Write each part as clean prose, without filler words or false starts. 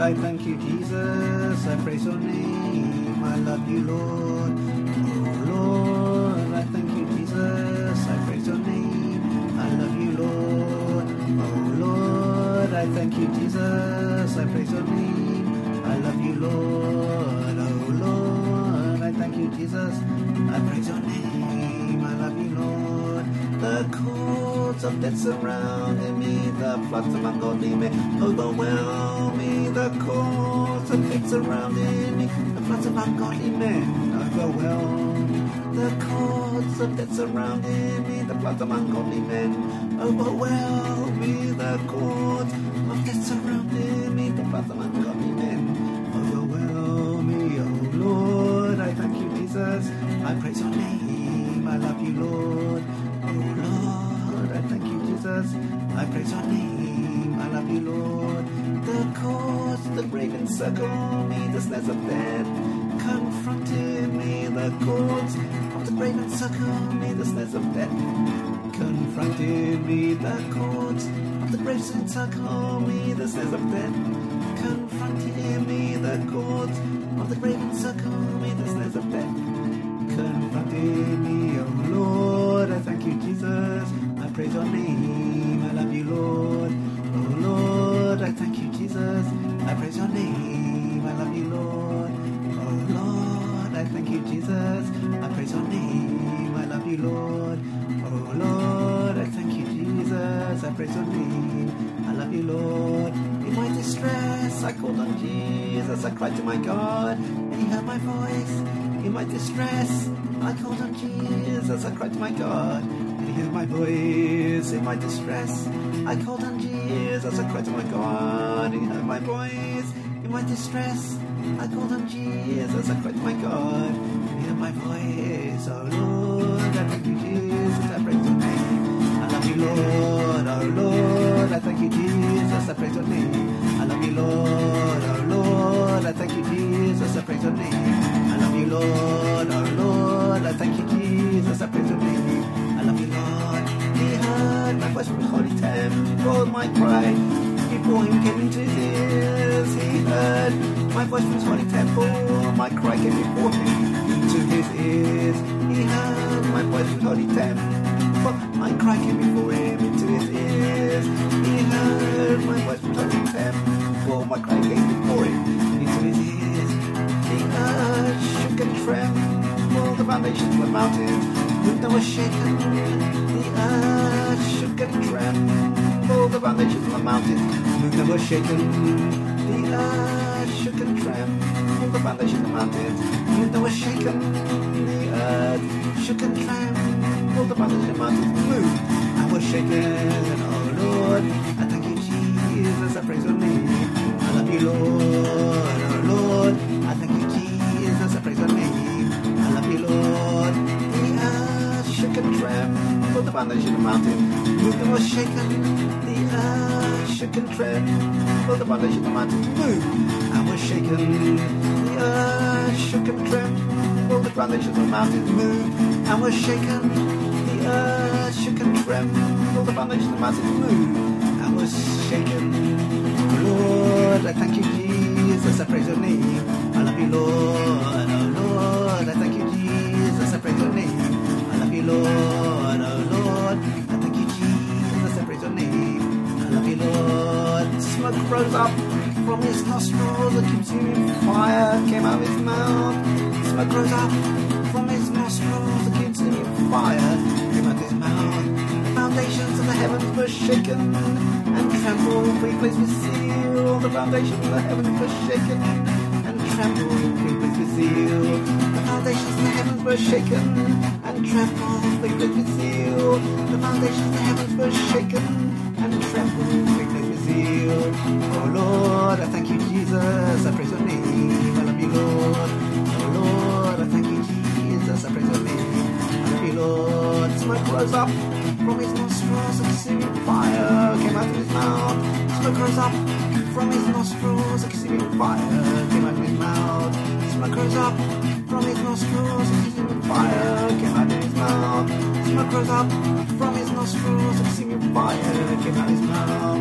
I thank you, Jesus. I praise your name. I love you, Lord. Oh, Lord, I thank you, Jesus. I praise your name. I love you, Lord. Oh, Lord, I thank you, Jesus. I praise your name. I love you, Lord. Oh, Lord, I thank you, Jesus. I praise your name. I love you, Lord. The cords of death surrounding me, the floods of ungodly men overwhelm me. The cords of death surrounding me, the floods of ungodly men overwhelm. The cords of death surrounding me, the floods of ungodly men overwhelm me. The cords of death surrounding me, the floods of ungodly men overwhelm me. Oh Lord, I thank you, Jesus. I praise your name. I love you, Lord. Oh Lord, I thank you, Jesus. I praise your name. I love you, Lord. The cords, the raven circle me, the snares of death confronted me. The cords of the raven circle me, the snares of death confronted me. The cords of the raven circle me, the snares of death confronted me. The cords of the raven circle me, the snares of death confronted me. Oh Lord, I thank you, Jesus. I praise your name. I love you, Lord. Oh Lord, I thank you, Jesus. I praise your name. I love you, Lord. Oh Lord, I thank you, Jesus. I praise your name. I love you, Lord. Oh Lord, I thank you, Jesus. I praise your name. I love you, Lord. In my distress, I called on Jesus. I cried to my God, and he heard my voice. In my distress, I called on Jesus. I cried to my God, and he heard my voice. In my distress, I called on Jesus. I cried to my God, and he heard my voice. In my distress, I called on Jesus. I cried to my God, and he heard my voice. Oh Lord, I thank you, Jesus. I praise your name. I love you, Lord. Oh Lord, I thank you, Jesus. I praise your name. I love you, Lord. Oh Lord, I thank you, Jesus. I praise your name. I love you, Lord. Oh Lord, I thank you, Jesus. I praise your name. I love you, Lord. He heard my voice from his holy temple, my cry before him came into his ears. He heard my voice from his holy temple, my cry came before him into his ears. He heard my voice from his holy temple, my cry came before him into his ears. He heard my voice from his holy temple, my cry came before him into his ears. The earth shook and trembled, the foundations of the mountains moved and were shaken. The earth shook and trembled, the foundations of the mountains moved and were shaken. The earth shook and trembled, the foundations of the mountains moved and were shaken. The earth shook and trembled, the foundations of the mountains moved and were shaken. Oh Lord, I thank you, Jesus. I praise your name. I love you, Lord. Oh Lord, I thank you, Jesus. I praise your name. I love you, Lord. The earth shook and trembled, the foundation of the mountain moved and was shaken. The earth shook and trembled, the foundation of the mountain moved and was shaken. The earth shook and trembled, the foundation of the mountain moved and was shaken. The earth shook and trembled, the foundation of the mountain moved and was shaken. Oh Lord, I thank you, Jesus. I praise your name. I love you, Lord. Oh Lord, I thank you, Jesus. I praise your name. I love you, Lord. Oh Lord, I thank you, Jesus. I praise your name. I love you, Lord. Smoke rose up from his nostrils, a consuming fire came out of his mouth. Smoke rose up from his nostrils, a consuming fire came out of his mouth. The foundations of the heavens were shaken and trembled, for he placed his seal. The foundations of the heavens were shaken and trembled, for he placed his seal. The foundations of the heavens were shaken and trembled, for he placed his seal. The foundations of the heavens were shaken and trembled, for he placed his seal. Oh Lord, I thank you, Jesus. I praise your name. I love you, Lord. Oh Lord, I thank you, Jesus. I praise your name. I love you, Lord. Smoke rose up from his nostrils, a consuming fire came out of his mouth. Smoke rose up from his nostrils, a consuming fire came out of his mouth. Smoke rose up from his nostrils, a consuming fire came out of his mouth. Smoke rose up from his nostrils, a consuming fire came out of his mouth.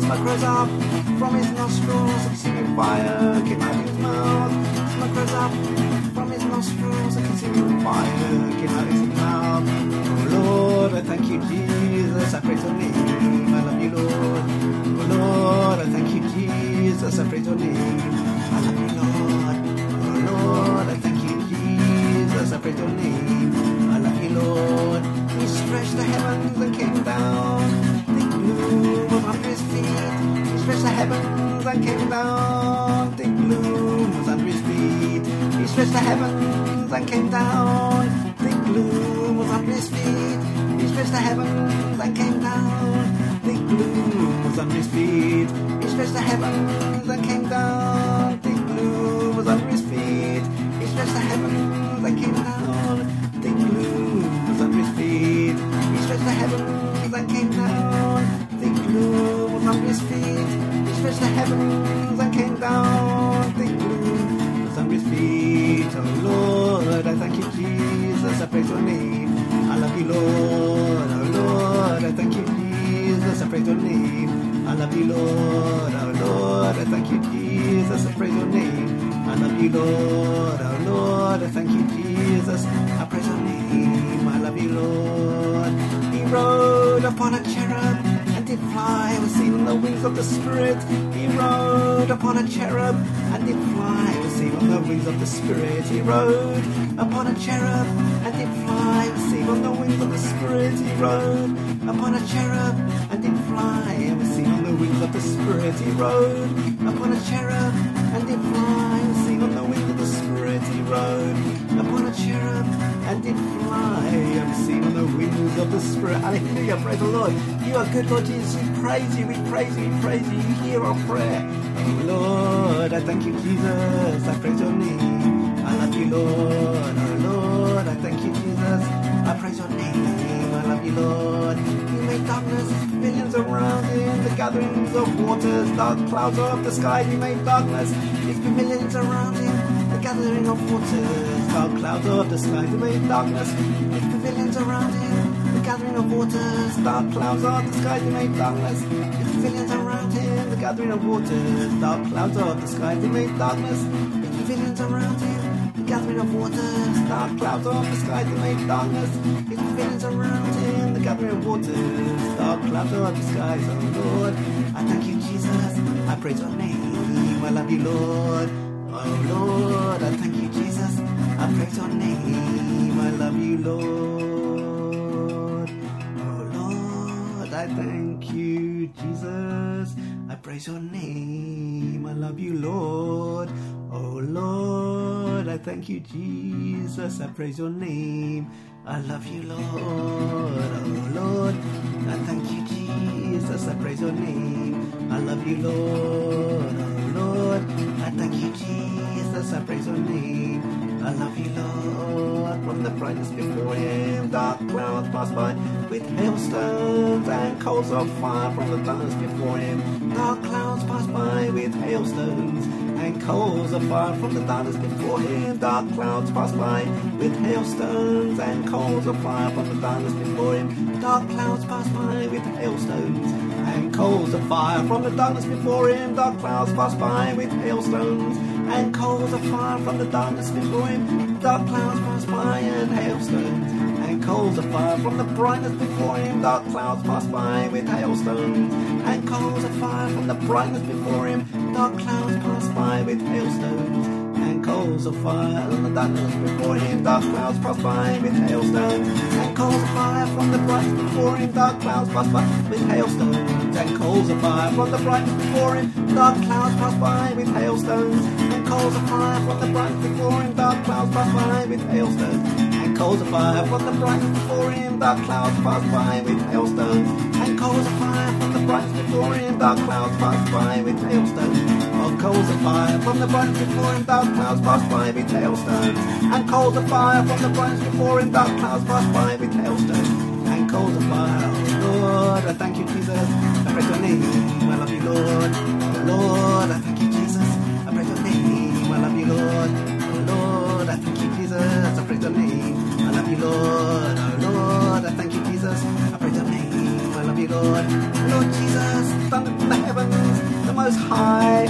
Smoke rose up from his nostrils, a consuming fire came out of his mouth. Smoke rose up from his nostrils, a consuming fire came out of his mouth. Oh Lord, I thank you, Jesus, I praise your name, I love you, Lord. Oh Lord, I thank you, Jesus, I praise your name, I love you, Lord. Oh Lord, I thank you, Jesus, I praise your name, I love you, Lord. He stretched the heavens and came down, thick gloom was under his feet. He stretched the heavens and came down, thick gloom was under his feet. He stretched the heavens and came down, thick gloom was under his feet. He stretched the heavens and came down, thick gloom was under his feet. He stretched the heavens and came down, thick gloom was under his feet. He stretched the heavens and came down, thick gloom was under his feet. He stretched the heavens and came down, thick gloom was under his feet. He stretched the heavens and came down, thick gloom was under his feet. Oh Lord, I thank you, Jesus, I praise your name, I love you, Lord. Oh Lord, I thank you, Jesus, I praise your name, I love you, Lord. Oh Lord, I thank you, Jesus, I praise your name, I love you, Lord. Oh Lord, I thank you, Jesus, I praise your name, I love you, Lord. He rode upon a cherub and did fly, was seen on the wings of the Spirit. He rode upon a cherub and did fly, was seen on the wings of the Spirit. He rode upon a cherub and did fly, was seen on the wings of the Spirit. He rode upon a cherub and did fly, was seen on the wings of the Spirit. He rode upon a cherub and did fly, was seen on the wings of the Spirit. He rode upon a cherub and did fly, and seen on the wings of the Spirit. Hallelujah, praise the Lord. You are good, Lord Jesus. We praise you, we praise you, we praise you. You hear our prayer. Oh Lord, I thank you, Jesus. I praise your name. I love you, Lord. Oh Lord, I thank you, Jesus. I praise your name. I love you, Lord. You make darkness, millions around him, the gatherings of waters, dark clouds of the sky. You make darkness, it's millions around him, the gathering of waters, dark clouds of the sky. You make darkness, it's pavilions around him, the gathering of waters, dark clouds of the sky. You make darkness, it's pavilions around him, the gathering of waters, dark clouds of the sky. You make darkness, it's pavilions around him, the gathering of waters, dark clouds of the sky. You make darkness, it's pavilions around him, the gathering of waters, dark clouds of the skies. Oh Lord, I thank you, Jesus. I praise your name. I love you, Lord. Oh Lord, I thank you, Jesus. I praise your name. I love you, Lord. Oh Lord, I thank you, Jesus. I praise your name. I love you, Lord. Oh Lord, I thank you, Jesus. I praise your name. I love you, Lord. Oh Lord, I thank you, Jesus. I praise your name. I love you, Lord. Oh Lord, I thank you, Jesus. I praise your name. I love you, Lord. From the brightness before him, dark clouds pass by with hailstones and coals of fire. From the darkness before him, dark clouds pass by with hailstones and coals of fire. From the darkness before him, dark clouds pass by with hailstones and coals of fire. From the darkness before him, dark clouds pass by with hailstones and coals of fire. From the darkness before him, dark clouds pass by with hailstones and coals of fire. From the darkness before him, dark clouds pass by and hailstones and coals of fire. From the brightness before him, dark clouds pass by with hailstones and coals of fire. From the brightness before him, dark clouds pass by with hailstones and coals of fire. From the darkness before him, dark clouds pass by with hailstones and coals of fire. From the brightness before him, dark clouds pass by with hailstones and coals of fire. From the brightness before him, dark clouds pass by with hailstones and coals of fire. From the brightness before him, dark clouds pass by with hailstones and coals of fire. From the brightness before him, dark clouds pass by with hailstones and coals of fire. From the brightness before him, dark clouds pass by with hailstones and coals of fire. From the brightness before him, dark clouds pass by with hailstones and coals of fire. From the brightness before him, dark clouds pass by with hailstones and coals of fire. Oh Lord, I thank you, Jesus. I praise your name. I love you, Lord. Oh Lord, I thank you, Jesus. I praise your name. I love you, Lord. Oh Lord, I thank you, Jesus. I praise your name. I love you, Lord. Oh Lord, I thank you, Jesus. I praise your name. I love you, Lord. Lord Jesus, thunder from the heavens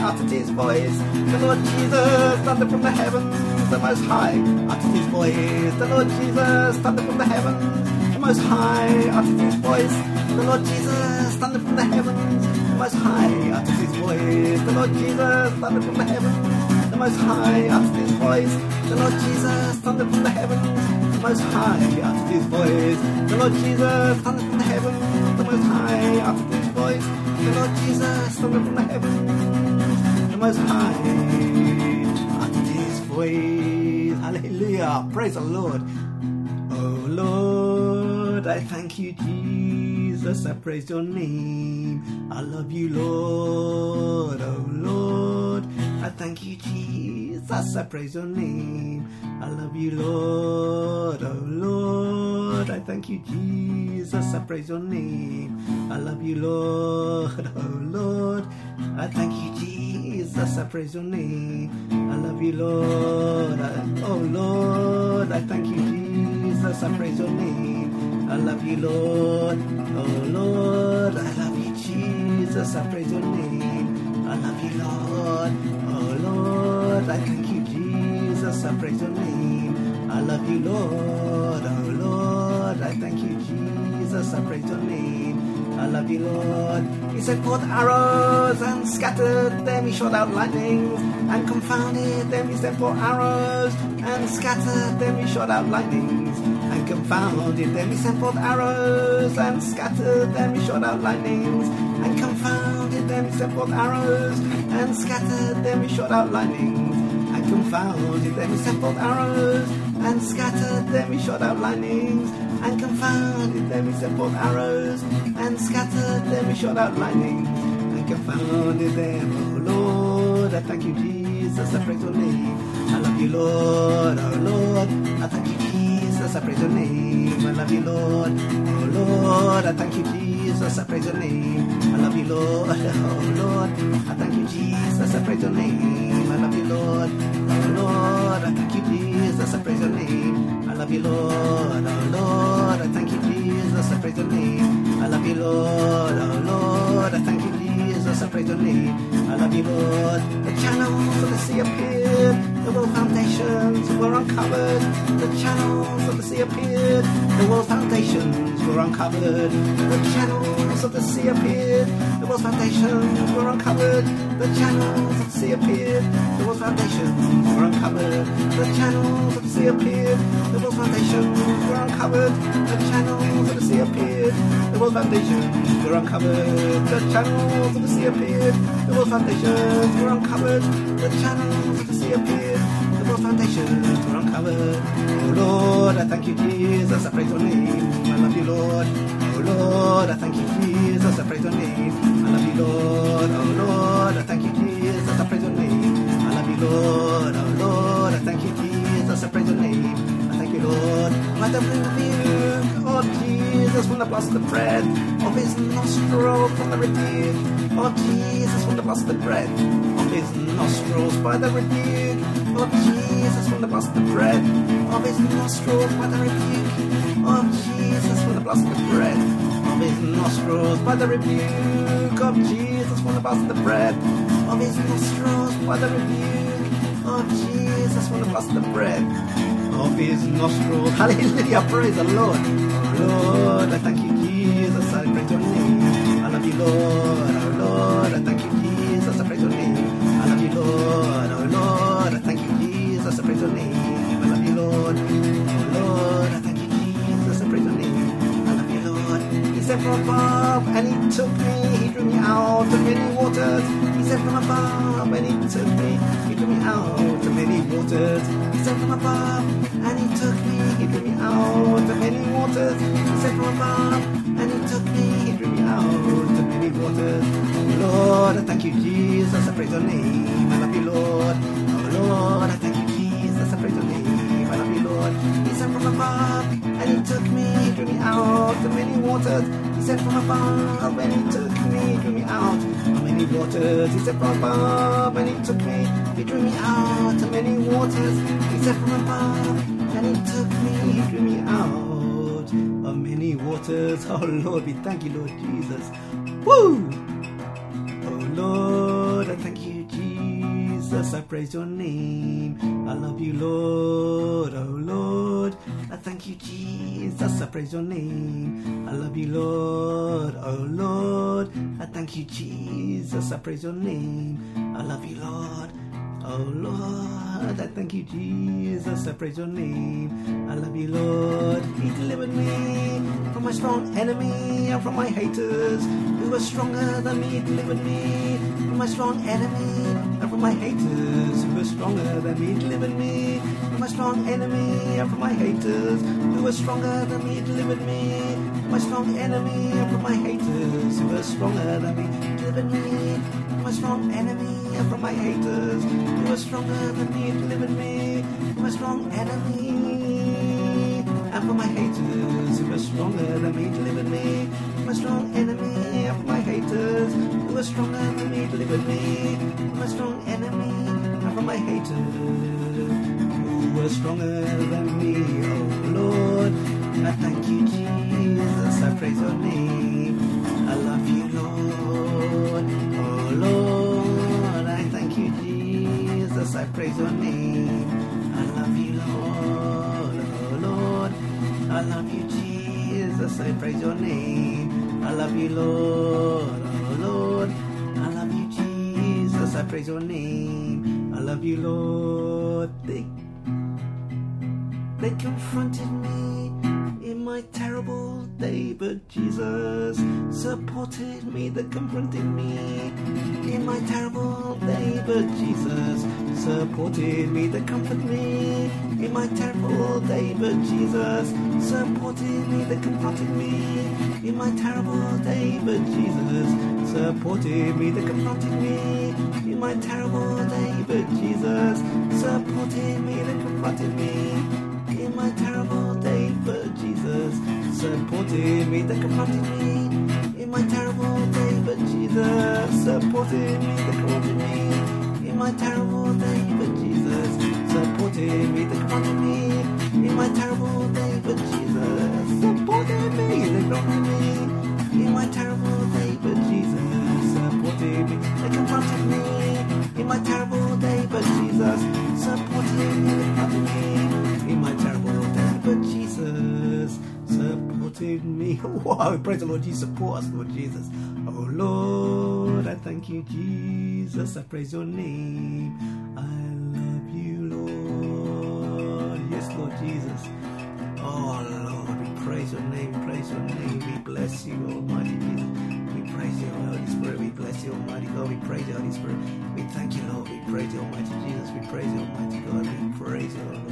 uttered his voice. The Lord Jesus thundered from the heavens, the Most High uttered his voice. The Lord Jesus thundered from the heavens, the Most High uttered his voice. The Lord Jesus thundered from the heavens, the Most High uttered his voice. The Lord Jesus thundered from the heavens, the Most High uttered his voice. The Lord Jesus thundered from the heavens, the Most High uttered his voice. The Lord Jesus thundered from the heavens, the Most High uttered his voice. The Lord Jesus thundered from the heavens, the Most High uttered his voice. Hallelujah! Praise the Lord. Oh Lord, I thank you, Jesus. I praise your name. I love you, Lord. Oh Lord, I thank you, Jesus. I praise your name. I love you, Lord. Oh Lord, I thank you, Jesus. I praise your name. I love you, Lord. Oh Lord, I thank you, Jesus. I praise your name. I love you, Lord. Oh Lord, I thank you, Jesus. I praise your name. I love you, Lord. Oh Lord, I love you, Jesus. I praise your name. I love you, Lord. Oh Lord, I thank you, Jesus. I praise your name. I love you, Lord. Oh Lord, I thank you, Jesus. I praise your name. I love you, Lord. He sent forth arrows and scattered them. He shot out lightnings and confounded them. He sent forth arrows and scattered them. He shot out lightnings and confounded them. He sent forth arrows and scattered them. He shot out lightnings and confounded them. He sent forth arrows and scattered them. He shot out lightnings and confounded them. He sent forth arrows and scattered them. He shot out lightnings and confounded them. He sent forth arrows and scattered them. He shot out lightnings and confounded them. Oh Lord, I thank you, Jesus. I praise your name. I love you, Lord. Oh Lord, I thank you, Jesus. I praise your name. I love you, Lord. Oh Lord, I thank you, Jesus. I praise your name. I love you, Lord. Oh Lord, I thank you, Jesus. I praise your name. I love you, Lord. Oh Lord, I thank you, Jesus. I praise your name. I love you, Lord. Oh Lord, I thank you, Jesus. I praise your name. I love you, Lord. Oh Lord, I thank you, Jesus. I praise your name. I love you, Lord. The channels of the sea appeared. The world foundations were uncovered. The channels of the sea appeared. The world foundations were uncovered. The channels of the sea appeared. The world's foundations were uncovered. The channels of the sea appeared. The world's foundations were uncovered. The channels of the sea appeared. The world's foundations were uncovered. The channels of the sea appeared. The world's foundations were uncovered. The channels of the sea appeared. The world's foundations were uncovered. The channels of the sea appeared. The world's foundations were uncovered. Oh Lord, I thank you, Jesus. I praise your name. I love you, Lord. Oh Lord, I thank you, Jesus. I praise your name. I love you, Lord. Oh Lord, I thank you, Jesus. I praise your name. I love you, Lord. Oh Lord, I thank you, Jesus. I praise your name. I thank you, Lord. By the rebuke of Jesus, from the blast of the breath of his nostrils, from the rebuke of Jesus, from the blast of the breath of his nostrils, by the rebuke of Jesus, from the blast of the breath of his nostrils, by the rebuke of Jesus, from the blast of the breath of his nostrils, by the rebuke of Jesus, from the blast of the breath of his nostrils, by the rebuke of Jesus, from the blast of the breath of his nostrils. Hallelujah, praise the Lord. Oh Lord, I thank you, Jesus. I praise your name. I love you, Lord. Oh Lord, I thank you, Jesus. I praise your name. I love you, Lord. Oh Lord, I thank you, Jesus. I praise your name. I love you, Lord. Oh Lord, I thank you, Jesus. I praise your name. I love you, Lord. He said from above, and he took me. He drew me out of many waters. He said from above, and he took me. He drew me out of many waters. He said from above, and he took me. He drew me out of many waters. He said from above, and he took me. He drew me out of many waters. Oh Lord, I thank you, Jesus. I praise your name. I love you, Lord. Oh Lord, I thank you, Jesus. I praise your name. I love you, Lord. He said from above, and he took me. He drew me out of many waters. He said from above, and he took me. He drew me out of many waters. He said from above, and he took me. He drew me out of many waters. He said from above, and he took me. He drew me out of many waters. Oh Lord, we thank you, Lord Jesus. Woo! Oh Lord, I thank you, Jesus. Jesus, I praise your name. I love you, Lord, oh Lord. I thank you, Jesus, I praise your name. I love you, Lord, oh Lord. I thank you, Jesus, I praise your name. I love you, Lord, oh Lord. I thank you, Jesus, I praise your name. I love you, Lord. He delivered me from my strong enemy and from my haters who were stronger than me. He delivered me from my strong enemy and from my haters who were stronger than me. He delivered me from my strong enemy and from my haters who were stronger than me. He delivered me from my strong enemy and from my haters who were stronger than me. He delivered me from my strong enemy and from my haters who were stronger than me. He delivered me from my strong enemy and from my haters who were stronger than me. He delivered me from my strong enemy and from my haters who were stronger than me. He delivered me from my strong enemy and from my haters who were stronger than me. Oh Lord, I thank you, Jesus, I praise your name. I love you, Lord, oh Lord. I thank you, Jesus, I praise your name. I love you, Lord, oh Lord. I love you, Jesus, I praise your name. I love you, Lord, oh Lord. I love you, Jesus, I praise your name. I love you, Lord. They confronted me in my terrible day, but Jesus supported me. They confronted me in my terrible day, but Jesus supported me. They comforted me in my terrible day, but Jesus supported me. They confronted me in my terrible day, but Jesus supported me. They confronted me in my terrible day, but Jesus supported me. They confronted me in my terrible day, but Jesus supported me. They confronted me in my terrible day, but Jesus supported me. They confronted me in my terrible day, but Jesus supported me. They confronted me in my terrible day, but Jesus supported me. They confronted me in my terrible day, but Jesus supported me. They confronted me in my terrible day, but Jesus supported me. They confronted me in my terrible day, but Jesus supported me. Wow, praise the Lord, you support us, Lord Jesus. Oh Lord, I thank you, Jesus, I praise your name. I love you, Lord. Yes, Lord Jesus. Oh Lord, we praise your name, praise your name. We bless you, Almighty Jesus. We praise you, Holy Spirit. We bless you, Almighty God. We praise you, Holy Spirit. We thank you, Lord. We praise you, Almighty Jesus. We praise you, Almighty God. We praise you, Lord.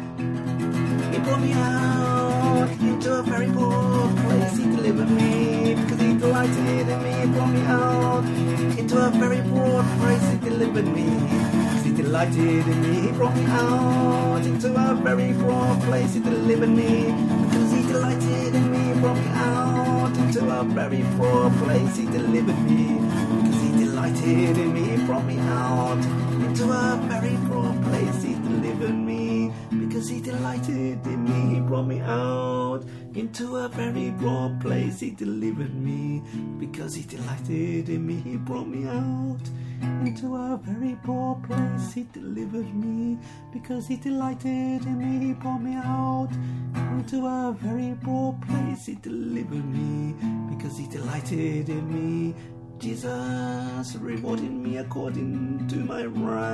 He brought me out into a very poor place. He delivered me because he delighted in me. He brought me out into a very poor place. He delivered me because he delighted in me. He brought me out into a very poor place. He delivered me because he delighted in me. He brought me out into a very poor place. He delivered me because he delighted in me. He brought me out into a very poor place. He delivered me because he delighted in me. He brought me out into a very broad place. He delivered me because he delighted in me. He brought me out into a very poor place. He delivered me because he delighted in me. He brought me out into a very poor place. He delivered me because he delighted in me. Jesus rewarded me according to my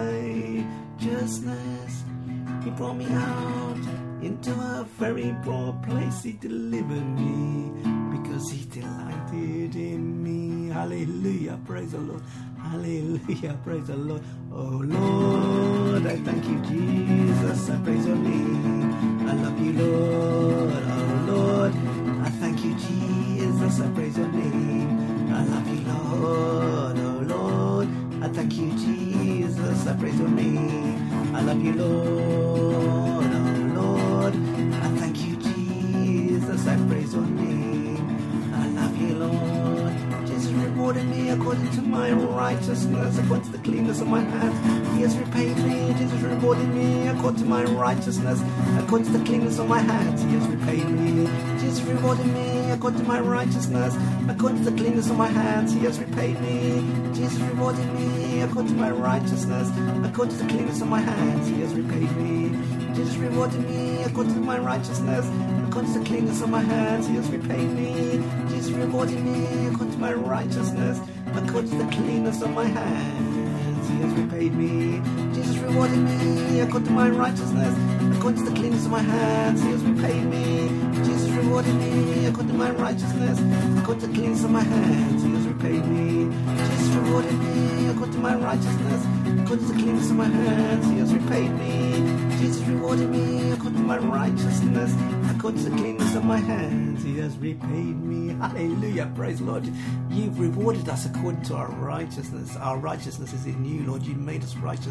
righteousness. He brought me out into a very broad place. He delivered me because he delighted in me. Hallelujah, praise the Lord. Hallelujah, praise the Lord. Oh Lord, I thank you, Jesus. I praise your name. I love you, Lord. Oh Lord, I thank you, Jesus. I praise your name. I love you, Lord. Oh Lord, I thank you, Jesus. I praise your name. I love you, Lord. Oh Lord, I thank you, Jesus. I praise your name. I love you, Lord. Jesus rewarded me according to my righteousness, according to the cleanness of my hands. He has repaid me. Jesus rewarded me according to my righteousness, according to the cleanness of my hands. He has repaid me. Jesus rewarded me according to my righteousness, according to the cleanness of my hands. He has repaid me. Jesus rewarded me according to my righteousness, according to the cleanness of my hands. He has repaid me. Jesus rewarded me according to my righteousness, according to the cleanness of my hands. He has repaid me. Jesus rewarded me according to my righteousness, according to the cleanness of my hands. He has repaid me. Jesus rewarded me according to my righteousness, according to the cleanness of my hands. He has repaid me. Jesus rewarded me according to my righteousness, according to the cleanness of my hands. He has repaid me. Jesus rewarded me according to my righteousness, according to the cleanness of my hands. He has repaid me. Jesus rewarded me according to my righteousness, according to the cleanness of my hands. He has repaid me. Hallelujah. Praise the Lord. You've rewarded us according to our righteousness. Our righteousness is in you, Lord. You made us righteous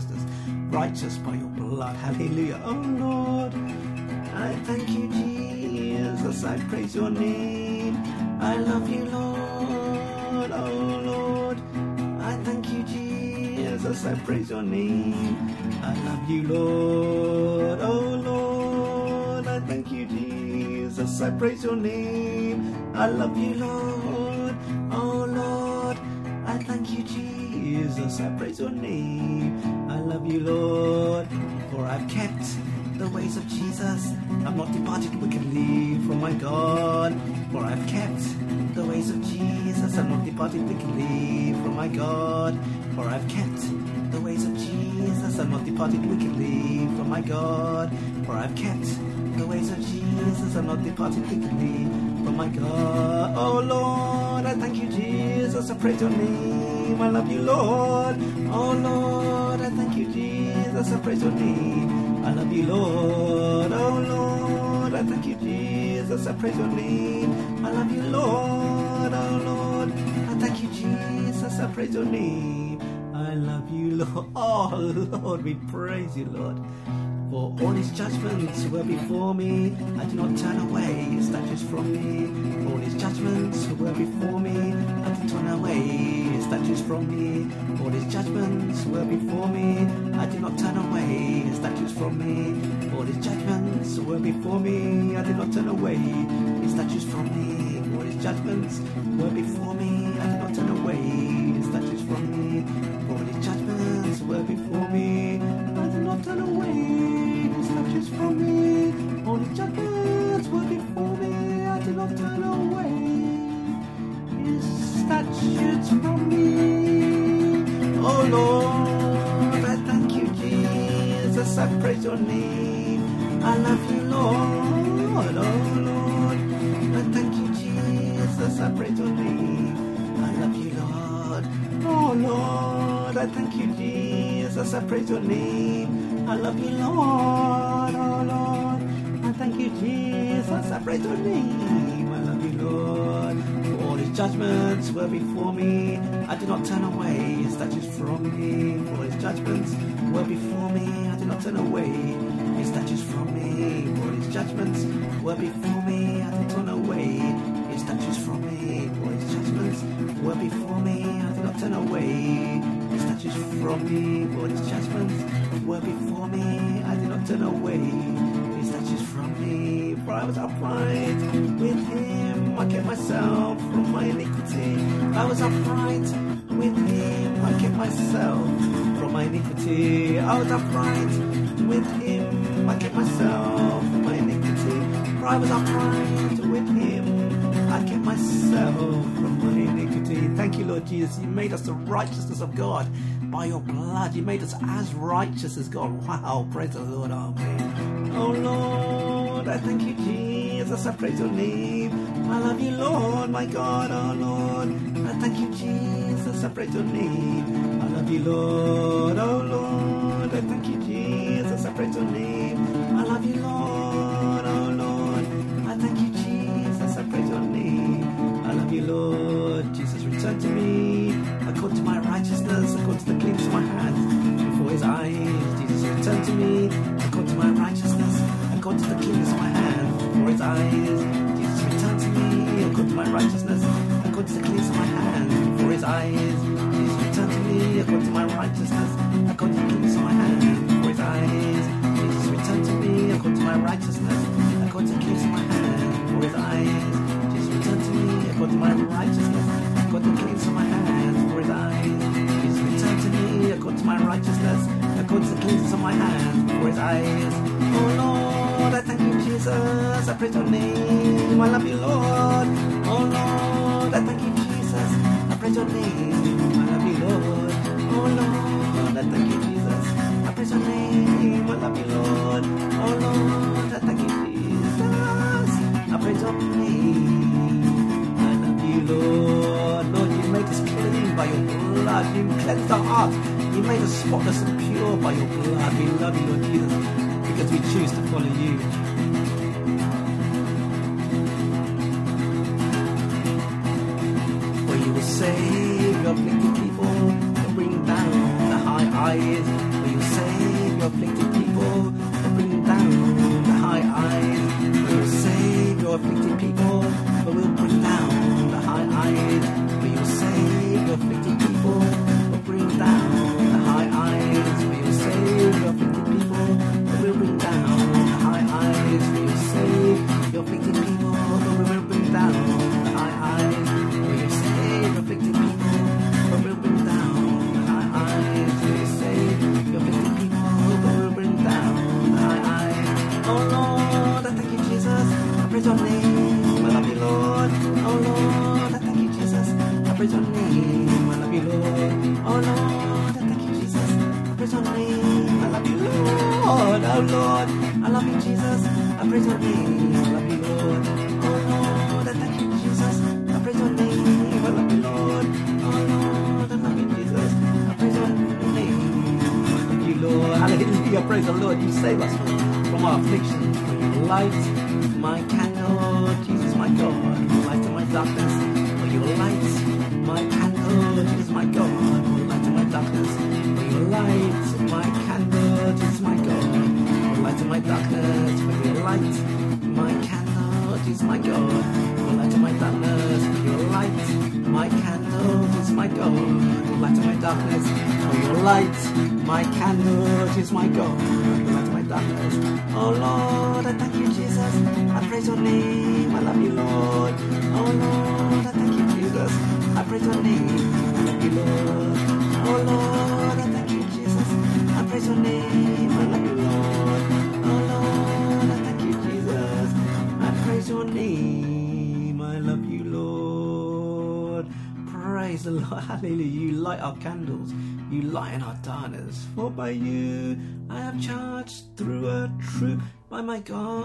by your blood. Hallelujah. Oh Lord, I thank you, Jesus. I praise your name. I love you, Lord. Oh Lord, I thank you, Jesus. I praise your name. I love you, Lord. Oh Lord, I thank you, Jesus. I praise your name. I love you, Lord. Oh Lord, I thank you, Jesus. I praise your name. I love you, Lord. For I've kept the ways of Jesus. I've not departed wickedly from my God. For I've kept the ways of Jesus. I've not departed wickedly from my God. For I've kept the ways of Jesus. I've not departed wickedly from my God. For I've kept the ways of Jesus. I've not departed wickedly from my God. Oh Lord, I thank you, Jesus. I praise your name. I love you, Lord. Oh Lord, I thank you, Jesus. I praise your name. I love you, Lord. Oh Lord, I thank you, Jesus. I praise your name. I love you, Lord. Oh Lord, I thank you, Jesus. I praise your name. I love you, Lord. Oh Lord, we praise you, Lord. For all his judgments were before me. I do not turn away his statutes from me. For all his judgments were before me. I do not turn away his statutes from me. For all his judgments were before me. I do not turn away his statutes from me. For all his judgments were before me. I did not turn away his statutes from me. For all his judgments were before me. I did not turn away his statutes from me. For all his judgments were before me. I did not turn away statutes from me. All his judgments were before me. I did not turn away his statutes from me. Oh Lord, I thank you, Jesus. I praise your name. I love you, Lord. Oh Lord, I thank you, Jesus. I praise your name. I love you, Lord. Oh Lord, I thank you, Jesus. I praise your name. I love you, Lord. Oh Lord, I thank you, Jesus. I praise your name. I love you, Lord. For all his judgments were before me. I did not turn away his statutes from me. For his judgments were before me. I did not turn away his statutes from me. For his judgments were before me. I did not turn away his statutes from me. For his judgments were before me. I did not turn away his statutes from me. For his judgments were before me. I did not turn away his statutes from me. For I was upright with him. I kept myself from my iniquity. I was upright with him. I kept myself from my iniquity. I was upright with him. I kept myself from my iniquity. For I was upright with him. I kept myself from my iniquity. Thank you, Lord Jesus. You made us the righteousness of God by your blood. You made us as righteous as God. Wow, praise the Lord. Amen. Oh Lord, I thank you, Jesus. I praise your name. I love you, Lord, my God. Oh Lord, I thank you, Jesus. I praise your name. I love you, Lord. Oh Lord, I thank you, Jesus. I praise your name. I love you, Lord. Oh Lord, I thank you, Jesus. I praise your name. I love you, Lord. Jesus, return to me according to my righteousness, according to the cleanness of my hands before his eyes. Jesus, return to me according to my righteousness, according to the cleanness of my hands before his eyes. Jesus, return to me according to my righteousness, according to the cleanness of my hands before his eyes. Jesus, according to my righteousness, according to the gleams of my hand before his eyes. Jesus, return to me according to my righteousness, according to the gleams of my hand before his eyes. Jesus, return to me according to my righteousness, according to the gleams of my hand before his eyes. Jesus, return to me according to my righteousness, according to the gleams of my hand before his eyes. Oh Lord, I thank you, Jesus. I praise your name. I love you, Lord. Oh Lord, I thank you, Jesus. I praise your name. I love you, Lord. Oh Lord, I thank you, Jesus. I praise your name. I love you, Lord. Oh Lord, I thank you, Jesus. I praise your name. I love you, Lord. Lord, you made us clean by your blood. You cleansed our heart. You made us spotless and pure by your blood. We love you, Lord Jesus, because we choose to follow you. For you will save your afflicted people and bring down the high eyes. For you will save your afflicted people and bring down the high eyes. For you will save your afflicted people but will bring down the high eyes. For you will save your afflicted people but bring down the high eyes. For you will save your afflicted people but will bring down the high eyes. For you will save your afflicted people but will bring down the high eyes. For you save your afflicted people but will bring down the high eyes. For you save your afflicted people but will bring down the high eyes. Oh Lord, I thank you, Jesus. I praise your name. I love you, Lord. Oh Lord, I thank you, Jesus. I praise your name. I love you, Lord. Oh Lord, I thank you, Jesus. I praise your name. I love you, Lord. Oh Lord, I love you, Jesus. I praise your name. I love you, Lord. Oh Lord, I thank you, Jesus. I praise your name. I love you, Lord. Oh Lord, I love you, Jesus. I praise your name. I love you, Lord. Hallelujah. Praise the Lord. You save us from our afflictions. For your light, my candle, Jesus, my God. For light in my darkness. For your light, my candle, Jesus, my God. For light in my darkness. For your light, my candle, Jesus, my God. For light in my darkness. For your light, my candle, Jesus, my God. For light in my darkness. For your light, my candle, Jesus, my God. For light in my darkness. For your light, my candle, Jesus, my God. For light in my darkness. Oh Lord, I thank you, Jesus. I praise your name. I love you, Lord. Oh Lord, I thank you, Jesus. I praise your name. I love you, Lord. Oh Lord, I thank you, Jesus. I praise your name. I love you, Lord. Oh Lord, I thank you, Jesus. I praise your name. I love you, Lord. Praise the Lord. Hallelujah. You light our candles. You lighten our darkness. For by you I have charged through a troop. By my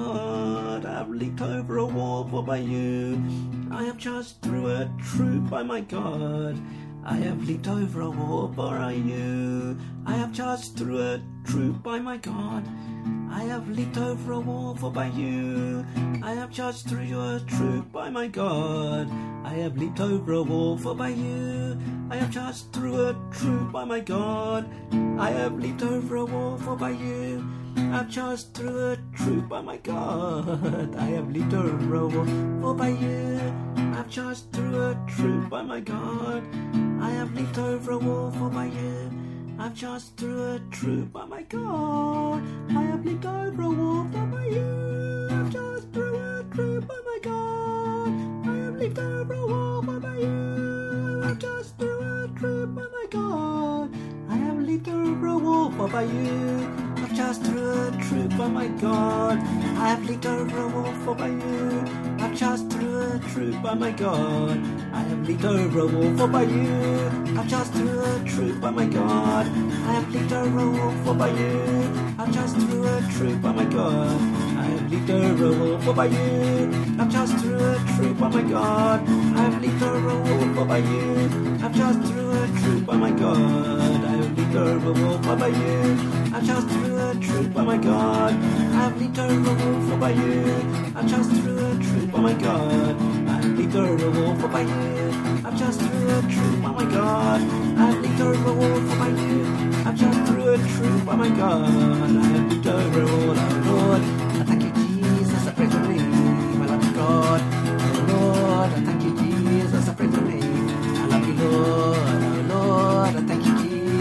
God, I have leaped over a wall. For by you I have charged through a troop. By my God, I have leaped over a wall. By you I have charged through a troop. By my God, I have leaped over a wall. For by you I have charged through your troop. By my God, I have leaped over a wall. For by you I have charged through a troop. By my God, I have leaped over a wall. For by you I have charged through a troop. By my God, I have leaped over a wall. For by you I have charged through a troop. By my God, I have leaped over a wall. For by you I've charged through a troop. By my God, I have leaped over a wall. For by you I've charged through a troop. By my God, I have leaped over a wall. For by you I've charged through a troop. By my God, I have leaped over a wall. For by you I've charged through a troop. By my God, I have leaped over a wall. For by you I've charged through a troop. By my God, I have leaped over a wall. For by you I've charged through a troop. By my God, I have leaped over a wall. For by you I've charged through a troop. By my God, I have leaped over a wall. For by you I've charged through a troop. By my God, I have leaped over a wall. For by you I've charged through a troop. By my God, I have leaped over a wall. For by you I've charged through a troop. By my God, I have leaped over a wall. For by you I've charged through a troop. By my God, I have leaped over a wall. For by you I've charged through a troop. By my God, I have leaped over a wall. For by you I've charged through a troop. By my God, I have leaped over a wall. Oh Lord, I thank you, Jesus. I praise your name. I love you, God. Oh Lord, I thank you, Jesus. I praise your name. I love you, Lord. Oh Lord, I thank you, Jesus.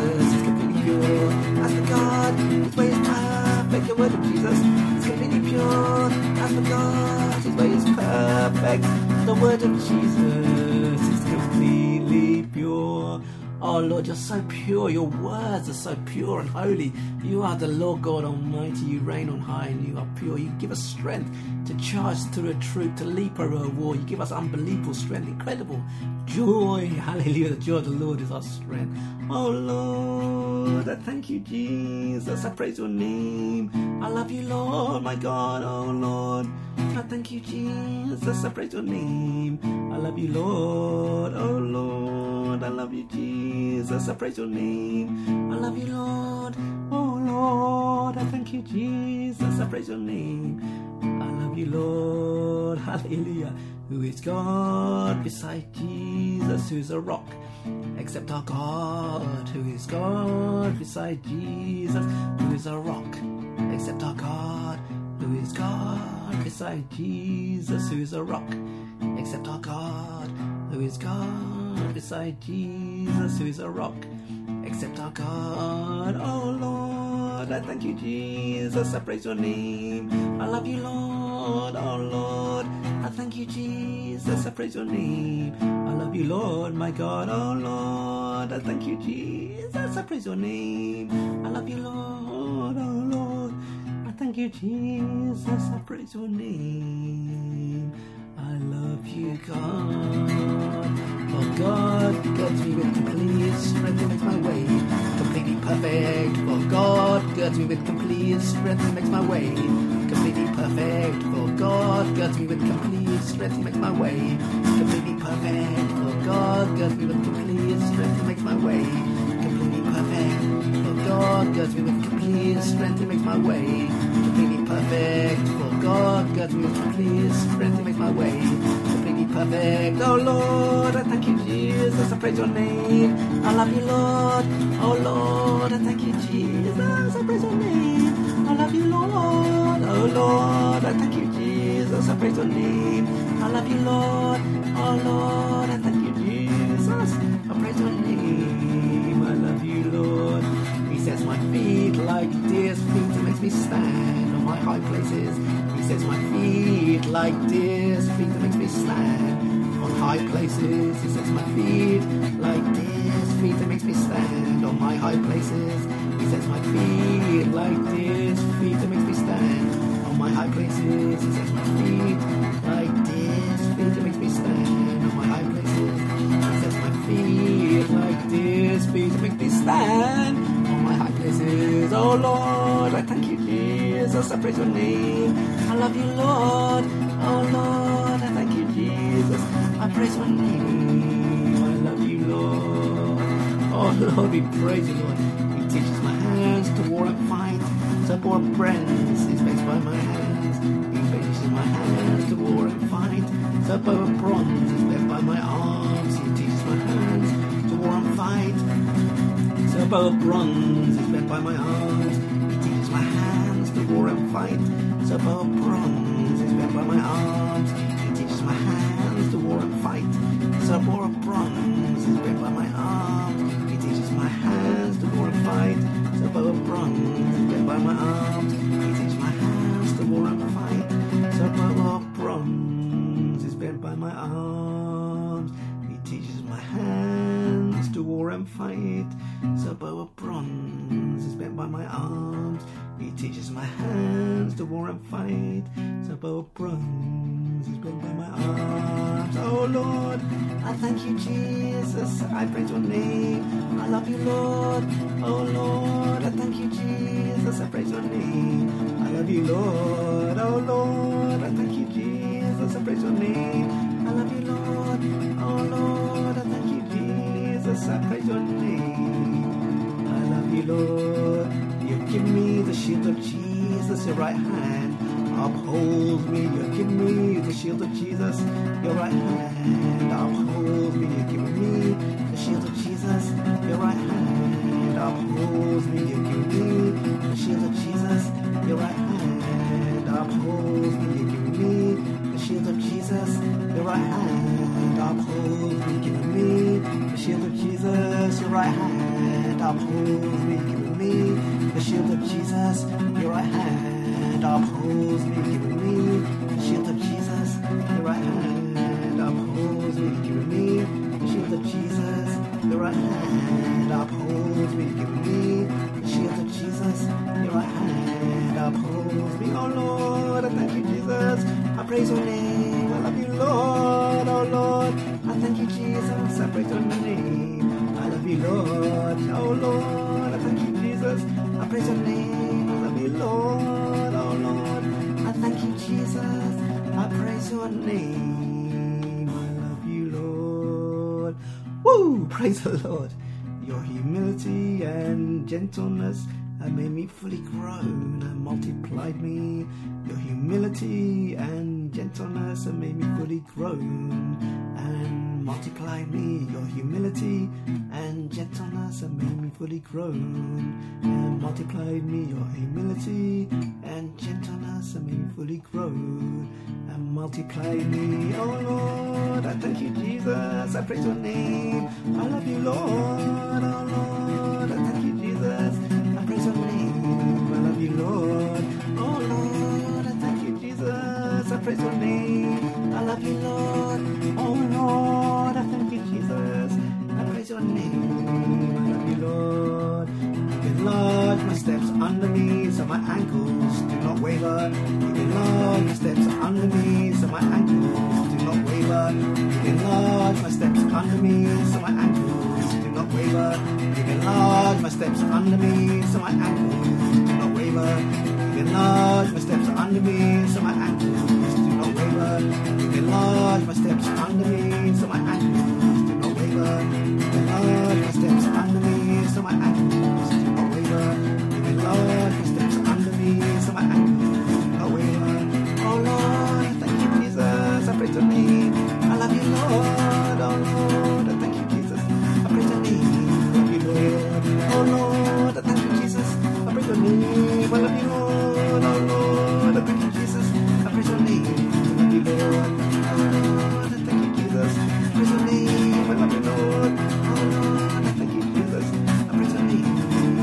is completely pure. As for God, his way is perfect. The word of Jesus is completely pure. As for God, his way is perfect. The word of Jesus is completely pure. Oh Lord, you're so pure. Your words are so pure and holy. You are the Lord God Almighty. You reign on high and you are pure. You give us strength to charge through a troop, to leap over a wall. You give us unbelievable strength, incredible joy. Hallelujah. The joy of the Lord is our strength. Oh Lord, I thank you, Jesus. I praise your name. I love you, Lord, my God. Oh Lord, I thank you, Jesus. I praise your name. I love you, Lord. Oh Lord, I love you, Jesus. I praise your name. I love you, Lord. Oh Lord, I thank you, Jesus. I praise your name. I love you, Lord. Hallelujah. Who is God beside Jesus? Who is a rock except our God? Who is God beside Jesus? Who is a rock except our God? Who is God beside Jesus? Who is a rock except our God? Who is God beside Jesus? Who is a rock except our God? Oh Lord, I thank you, Jesus. I praise your name. I love you, Lord. Oh Lord, I thank you, Jesus. I praise your name. I love you, Lord, my God. Oh Lord, I thank you, Jesus. I praise your name. I love you, Lord. Oh Lord, I thank you, Jesus. I praise your name. I love you, God. Oh God, girds me with complete strength and makes my way completely perfect. For God, girds me with complete strength and makes my way completely perfect. For God, girds me with complete strength and makes my way completely perfect. For God, girds me with complete strength and makes my way completely perfect. For God, girds me with complete strength and makes my way completely perfect. For God, girds me with complete strength and makes my way completely perfect. Oh Lord, I thank you, Jesus. I praise your name. I love you, Lord. Oh Lord, I thank you, Jesus. I praise your name. I love you, Lord. Oh Lord, I thank you, Jesus. I praise your name. I love you, Lord. Oh Lord, I thank you, Jesus. I praise your name. I love you, Lord. He sets my feet like deer's feet and makes me stand on my high places. He sets my feet like deer's feet and makes me stand on high places. He sets my feet like deer's feet and makes me stand on my high places. He sets my feet like deer's feet and makes me stand on my high places. He sets my feet like deer's feet and makes me stand on my high places. He sets my feet like deer's feet and makes me stand on my high places. Oh Lord, I thank you, Jesus. I praise your name. I love you, Lord. Oh Lord, I thank you, Jesus. I praise your name. I love you, Lord. Oh Lord, we praise you, Lord. He teaches my hands to war and fight. So war friends is based by my hands. He teaches my hands to war and fight. So bow of bronze is bent by my arms. He teaches my hands to war and fight. So bow of bronze is bent by my arms. He teaches my hands to war and fight. So bow of bronze is bent by my arms. He teaches my hands to war and fight. So bow of bronze is bent by my arms. He teaches my hands to war and fight. So bow of bronze is bent by my arms. He teaches my hands to war and fight. So bow of bronze is bent by my arms. He teaches my hands to war and fight. So bow of bronze is bent by my arms. He teaches my hands to war and fight. So bow of bronze is bent by my arms. Oh Lord, I thank you, Jesus. I praise your name. I love you, Lord. Oh Lord, I thank you, Jesus. I praise your name. I love you, Lord. Oh Lord, I thank you, Jesus. I praise your name. I love you, Lord. Oh Lord, I thank you, Jesus. I praise your name. I love you, Lord. You give me the shield of Jesus, your right hand upholds me. You give me the shield of Jesus, your right hand upholds me. You give me the shield of Jesus, your right hand upholds me. You give me the shield of Jesus, your right hand upholds me. You give me the shield of Jesus, your right hand upholds me. Give me the shield of Jesus, your right hand upholds me, giving me the shield of Jesus. Your right hand upholds me, giving me the shield of Jesus. Your right hand upholds me, giving me the shield of Jesus. Your right hand upholds me, giving me the shield of Jesus. Your right hand upholds me. Oh Lord, I thank you, Jesus. I praise your name. I love you, Lord. Oh Lord, I thank you, Jesus. I praise your name. I love you, Lord. Oh Lord, I thank you, Jesus. I praise your name. I love you, Lord. Oh Lord, I thank you, Jesus. I praise your name. I love you, Lord. Woo! Praise the Lord. Your humility and gentleness have made me fully grown and multiplied me. Your humility and gentleness have made me fully grown and multiplied me. Your humility and gentleness have made me fully grown and multiplied me. Your humility and gentleness have made me fully grown and multiplied me. Oh Lord, I thank you, Jesus. I praise your name. I love you, Lord. Oh Lord, I thank you, Jesus. I praise your name. I love you, Lord. Oh Lord, I thank you, Jesus. I praise your name. I love you, Lord. Oh Lord, I thank you, Jesus. I praise your name. I love you, Lord. You enlarge my steps under me so my ankles do not waver. You enlarge my steps under me so my ankles do not waver. You enlarge my steps under me so my ankles do not waver. You enlarge my steps under me so my ankles do not waver. You enlarge my steps under me so my ankles do not waver. You enlarge my steps under me so my ankles do not waver. You enlarge my steps under me so my ankles do not waver. You enlarge my steps under me so my ankles do not waver. Oh Lord, I thank you, Jesus. I praise your name. I love you, Lord. Oh Lord, I thank you, Jesus. I praise your name. I love you, Lord. Oh Lord, I thank you, Jesus. I praise your name. I love you, Lord. Oh Lord, I thank you, Jesus. I praise your name. I love you, Lord. Oh Lord, I thank you, Jesus. I praise your name. I love you, Lord. Oh Lord, I thank you, Jesus. I praise your name.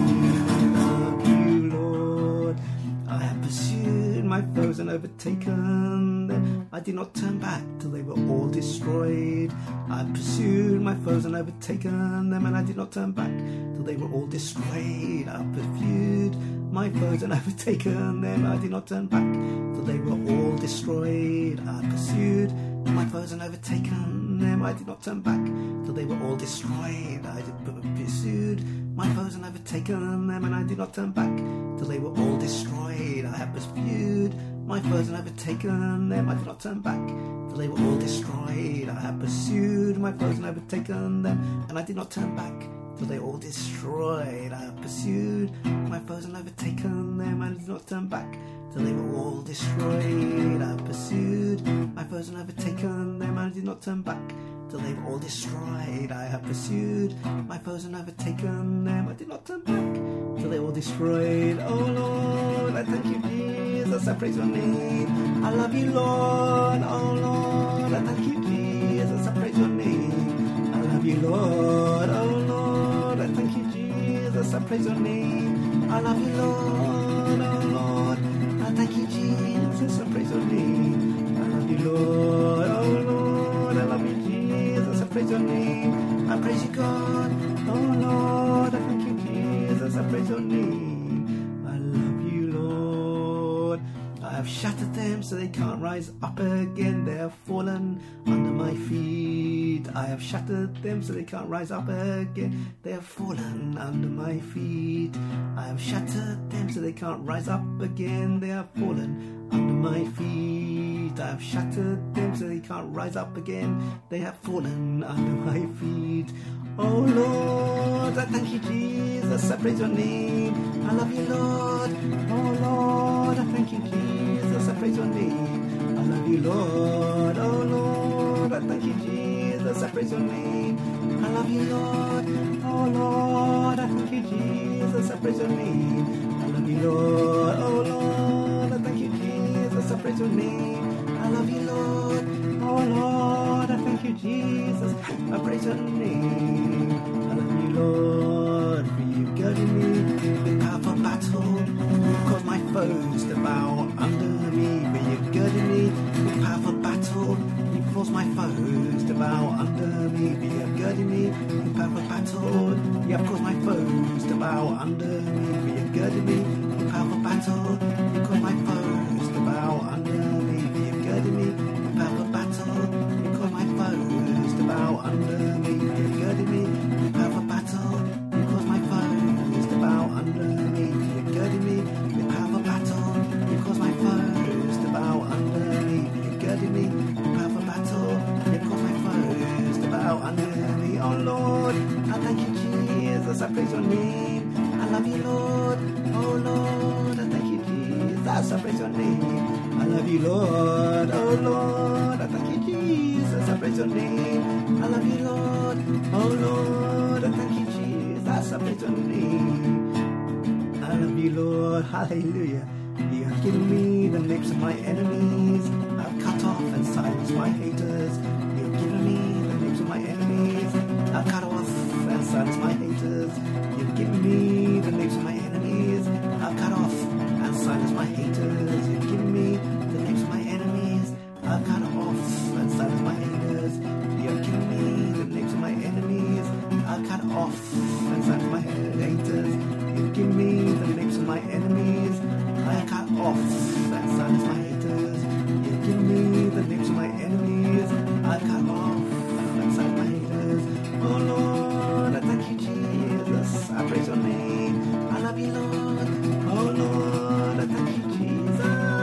I love you, Lord. I have pursued my foes and overtaken them. I did not turn back till they were all destroyed. I pursued my foes and overtaken them, and I did not turn back till they were all destroyed. I pursued my foes and overtaken them. I did not turn back till they were all destroyed. I pursued my foes and overtaken them. I did not turn back till they were all destroyed. I pursued my foes and overtaken them, and I did not turn back till they were all destroyed. I have pursued my foes and overtaken them. I did not turn back till they were all destroyed. I have pursued my foes and overtaken them, and I did not turn back till they all destroyed. I have pursued my foes and overtaken them, and I did not turn back till they were all destroyed. I have pursued my foes and overtaken them, and I did not turn back till they were all destroyed. I have pursued my foes and overtaken them. I did not turn back till they were all destroyed. Oh Lord, I thank you, Jesus. I praise your name. I love you, Lord. Oh Lord, I thank you, Jesus. I praise your name. I love you, Lord. Oh Lord, I thank you, Jesus. I praise your name. I love you, Lord. Oh Lord, I thank you, Jesus. I praise your name. I love you, Lord. Oh Lord, I love you, Jesus. I praise your name. I praise you, God. Oh Lord, I thank you, Jesus. I praise your name. I love you, Lord. I have shattered them so they can't rise up again. They have fallen under my feet. I have shattered them so they can't rise up again. They have fallen under my feet. I have shattered them so they can't rise up again. They have fallen under my feet. I have shattered them so they can't rise up again. They have fallen under my feet. Oh Lord, I thank you, Jesus. I praise your name. I love you, Lord. Oh Lord, I thank you, Jesus. I praise your name. I love you, Lord. Oh Lord, I thank you, Jesus. I praise your name. I love you, Lord. Oh Lord, I thank you, Jesus. I praise your name. I love you, Lord. Oh Lord, I thank you, Jesus. I praise your name. I love you, Lord. Oh Lord, I thank you, Jesus. I praise your name. I love you, Lord. For you girding me with powerful battle. You cause my foes to bow under me, but you're girding me with powerful battle. You cause my foes to bow under me, but you're girding me with powerful battle. You have caused my foes to bow under me, but you're girding me with powerful battle. You cause my foes to bow under me, but you're girding me with powerful battle. You cause my foes to bow under me, but you're girding me with powerful battle. You cause my foes to bow under me, but you're girding me with powerful battle. You cause my foes to bow under me, but you're girding me with powerful battle. You cause my foes to bow under me. Oh Lord, I thank you, Jesus. I praise your name. I love you, Lord. Oh Lord, I thank you, Jesus. I praise your name. I love you, Lord. Oh Lord, I thank you, Jesus. I praise your name. I love you, Lord. Oh Lord, I thank you, Jesus. I praise your name. I love you, Lord. Hallelujah. You have given me the names of my enemies. I've cut off and silenced my haters. You have given me the names of my enemies. I've cut off and silenced my haters. You've given me the names of my enemies. I've cut off and silenced my haters. You've given me the names of my enemies. I've cut off and silenced my haters. You've given me the names of my enemies. I've cut off and silenced my haters. You've given me the names of my enemies. I cut off and silence my haters. You've given me the names of my enemies. I cut off and silence my haters. Oh Lord, I thank you, Jesus. I praise your name. I love you, Lord. Oh Lord, I thank you, Jesus.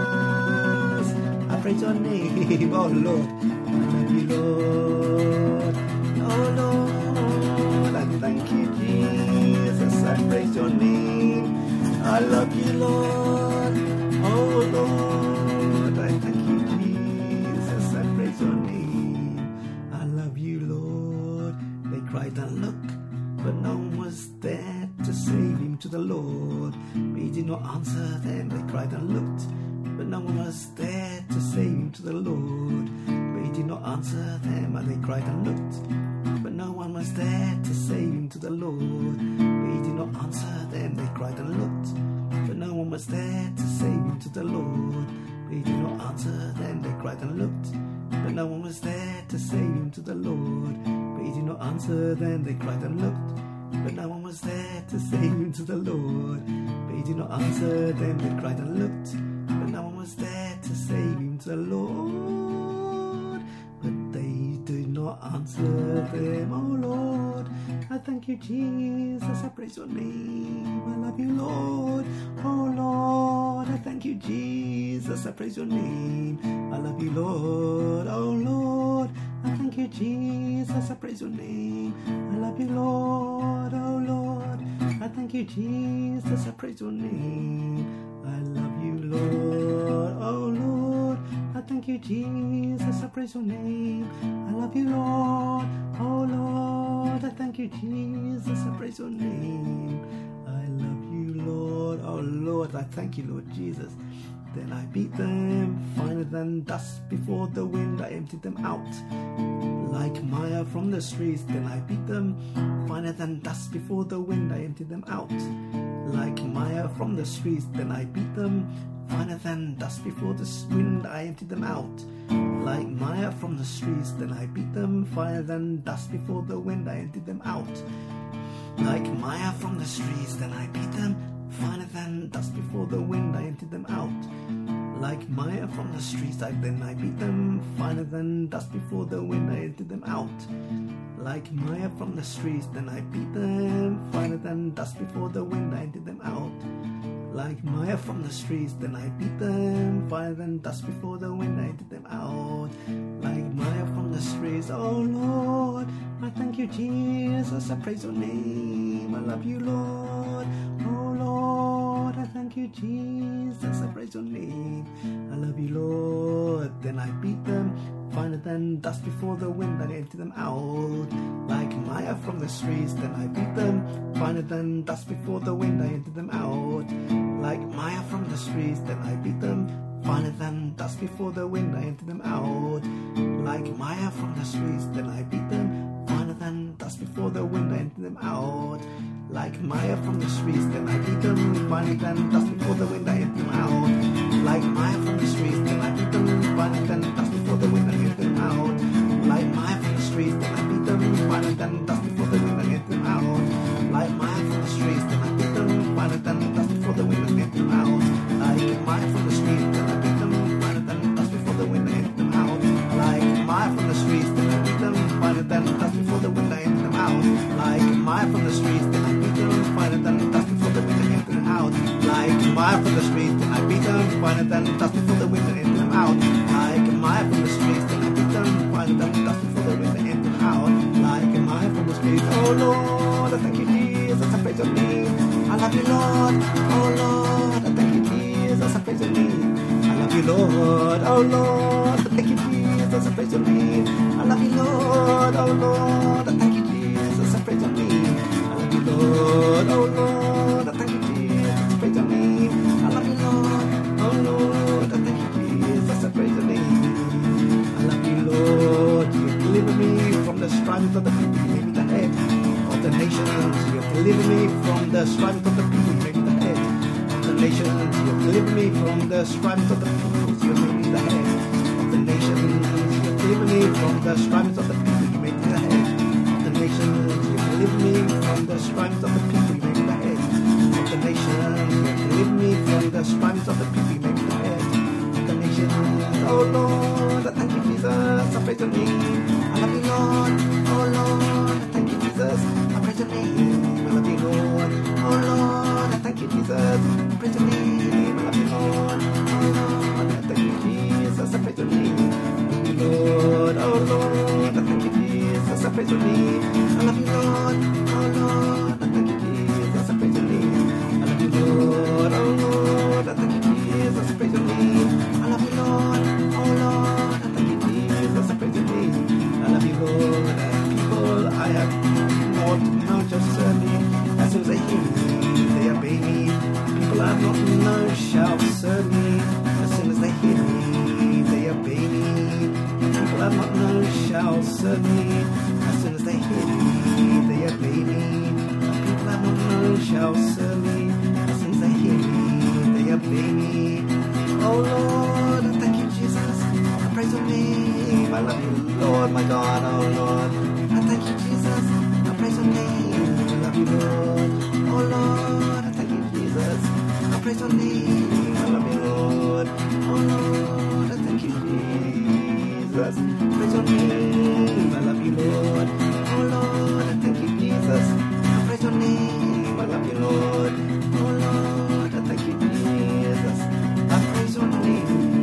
I praise your name. Oh Lord, I love you, Lord. Oh Lord, I thank you, Jesus. I praise your name. I love you, Lord. Oh Lord, I thank you, Jesus. I praise your name. I love you, Lord. They cried and looked, but no one was there to save him to the Lord. But he did not answer them. They cried and looked, but no one was there to save him to the Lord. But he did not answer them. And they cried and looked, but no one was there to save him to the Lord. But he did not answer them. They cried and looked, but no one was there to save him to the Lord. But he did not answer them. They cried and looked, but no one was there to save him to the Lord. But he did not answer them. They cried and looked, but no one was there to save him to the Lord. But he did not answer them. They cried and looked, but no one was there to save him to the Lord. But they did not answer them. Oh Lord, I thank you, Jesus. I praise your name. I love you, Lord. Oh Lord, I thank you, Jesus. I praise your name. I love you, Lord. Oh Lord, I thank you, Jesus. I praise your name. I love you, Lord. Oh Lord, I thank you, Jesus. I praise your name. I love you, Lord. Oh Lord, I thank you, Jesus. I praise your name. I love you, Lord. Oh Lord, I thank you, Jesus. I praise your name. I love you, Lord. Oh Lord, I thank you, Lord Jesus. Then I beat them finer than dust before the wind. I emptied them out like mire from the streets. Then I beat them finer than dust before the wind. I emptied them out like mire from the streets. Then I beat them finer than dust before the wind. I emptied them out like mire from the streets. Then I beat them finer than dust before the wind. I emptied them out like mire from the streets. Then I beat them finer than dust before the wind. I emptied them out like mire from the streets. Then I beat them finer than dust before the wind. I emptied them out like mire from the streets. Then I beat them finer than dust before the wind. I emptied them out like mire from the streets. Then I beat them finer than dust before the wind. I emptied them out like mire from the streets. Oh Lord, I thank you, Jesus. I praise your name. I love you, Lord. Oh Lord, I thank you, Jesus. I praise your name. I love you, Lord. Then I beat them finer than dust before the wind. I emptied them out like mire from the streets. Then I beat them finer than dust before the wind. I emptied them out like mire from the streets. Then I beat them finer than dust before the wind. I emptied them out like mire from the streets. Then I beat them finer than dust before the wind. I emptied them out Like Maya from the streets, then I beat them, burn it and dust before the wind I hit them out. Like Maya from the streets, then I beat them, burn it and dust before the wind I hit them out. Like Maya from the streets, then I beat them, burn it and dust before the wind I hit them out. Like Maya from the streets, then I beat them, burn it and dust before the wind I hit them out. Like Maya from the streets, then I beat them, burn it and dust before the wind I hit them out. Like Maya from the streets, then I beat them, burn it and dust before the wind I hit them out. Like Maya from the streets, then I beat them, burn it and dust before the wind I hit them out. Like Maya from the streets, then I beat them, burn it and dust before the wind I hit them out. Like Maya from the streets, then I beat them, burn it and dust before the wind I hit them out. Like Maya from the streets, oh Lord, I thank you Jesus, I praise your name. I love you Lord, oh Lord, I thank you Jesus, I praise your name. I love you Lord, oh Lord, I thank you Jesus, I praise your name. I love you Lord, oh Lord, I thank you Jesus, I praise your name. I love you Lord, oh Lord, I thank you Jesus, I praise your name. I love you Lord, oh Lord, I thank you Jesus, I praise your name. I love you Lord, you have delivered me from the strivings of the people, you made me the head of the nations. You have delivered me from the strivings of the people, you made me the head of the nations. You have delivered me from the strivings of the people, you have made me the head of the nations. You have delivered me from the strivings of the people, you made me the head of the nations. You have delivered me from the strivings of the people, you made me the head of the nations. You have delivered me from the strivings of the people, you made me the head of the nations. Oh Lord, I thank you Jesus, I praise your name. I love you Lord, oh Lord, I thank you Jesus, I praise your name. I love you Lord, oh Lord, I thank you Jesus, I praise your name. I love you Lord, oh Lord, I thank you Jesus, I praise your name. I love you Lord, oh Lord, I thank you Jesus, I praise your name. I love you Lord, oh Lord, I thank you Jesus, I praise your name. I love you Lord, oh Lord, I thank you Jesus, I praise your name. I love you Lord, oh Lord, I thank you Jesus, I praise your name. I love you Lord, people I have not known just serve me. As soon as they hear me, they obey me. People I have not known shall serve me. As soon as they hear me, they obey me. People I have not known shall serve me. As soon as they hear me, they obey me. People I have not known shall serve me. As soon as they hear me, they obey me. Oh Lord, I thank you Jesus, I praise your name. I love you Lord, my God, oh Lord, I thank you Jesus, I praise your name. I love you Lord, oh Lord, I thank you Jesus, I praise your name. I love you Lord, oh Lord, I thank you Jesus, I praise your name. I love you Lord, oh Lord, I thank you Jesus, I praise your name. I love you Lord, oh Lord, I thank you Jesus, I praise your name.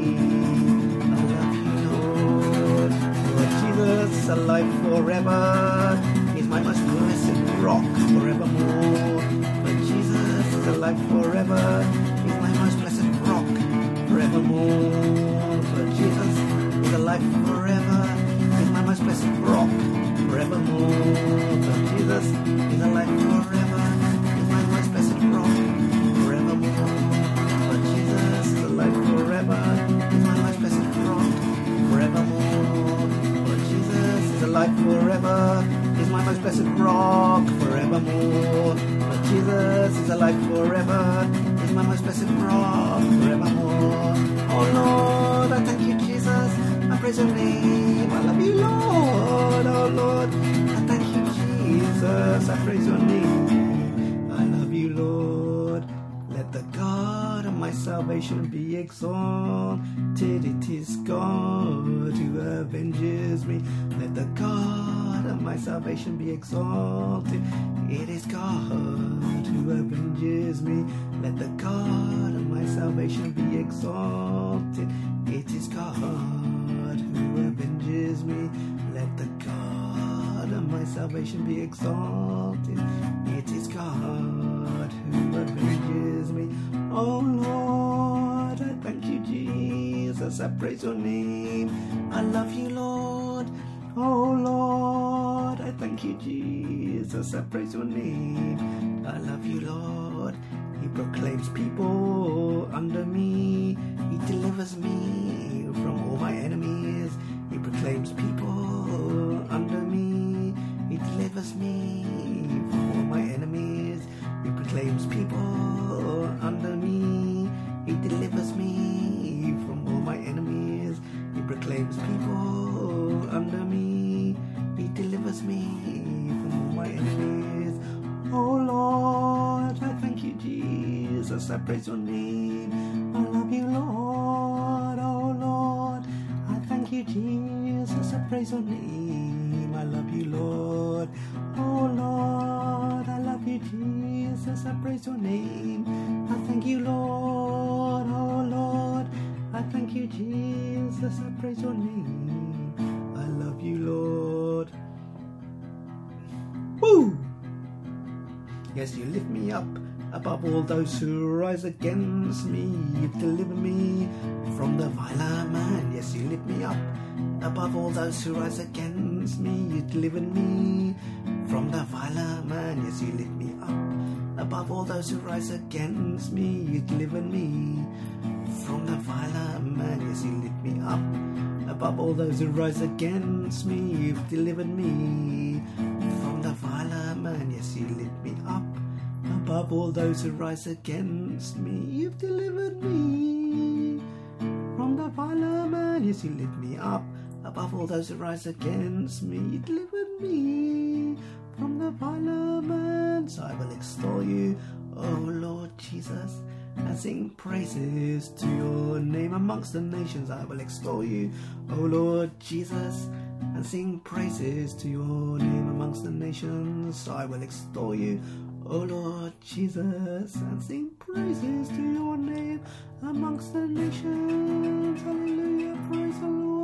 I love you Lord, Lord Jesus, alive forever. He's my most blessed rock forevermore. But Jesus is alive forever. He's my most blessed rock forevermore. But Jesus is alive forever. He's my most blessed rock forevermore. But Jesus is alive forever. He's my most blessed rock forevermore. But Jesus is alive forever. He's my most blessed rock forevermore. But Jesus is alive forever. He's my most blessed rock forevermore. But Jesus is alive forever. He's my most blessed rock forevermore. Oh Lord, I thank you Jesus, I praise your name. I love you Lord, oh Lord, I thank you Jesus, I praise your name. I love you Lord, let the God of my salvation be exalted. It is God who avenges me. Let the God of my salvation be exalted. It is God who avenges me. Let the God of my salvation be exalted. It is God who avenges me. Let the God of my salvation be exalted. It is God who avenges me. Oh Lord, I thank you Jesus, I praise your name. I love you Lord, oh Lord, I thank you Jesus, I praise your name. I love you Lord, he proclaims people under me. He delivers me from all my enemies. He proclaims people under me. He delivers me from all my enemies. proclaims people under me. He delivers me from all my enemies. He proclaims people under me. He delivers me from all my enemies. Oh Lord, I thank you, Jesus. I praise your name. I love you, Lord. Oh Lord, I thank you, Jesus. I praise your name. I love you, Lord. Oh Lord, I love you, Jesus. I praise your name. I thank you, Lord. Oh Lord, I thank you, Jesus. I praise your name. I love you, Lord. Woo! Yes, you lift me up above all those who rise against me. You deliver me from the viler man. Yes, you lift me up above all those who rise against me. You delivered me from the viler man. Yes, you lift me up above all those who rise against me. You delivered me from the viler man. Yes, you lift me up above all those who rise against me. You've delivered me from the viler man. Yes, you lift me up above all those who rise against me. You've delivered me from the viler man. Yes, you lift me up above all those who rise against me. You delivered me from the viler man. So I will extol you, oh Lord Jesus, and sing praises to your name amongst the nations. I will extol you, O Lord Jesus, and sing praises to your name amongst the nations. I will extol you, O Lord Jesus, and sing praises to your name amongst the nations. Hallelujah, praise the Lord.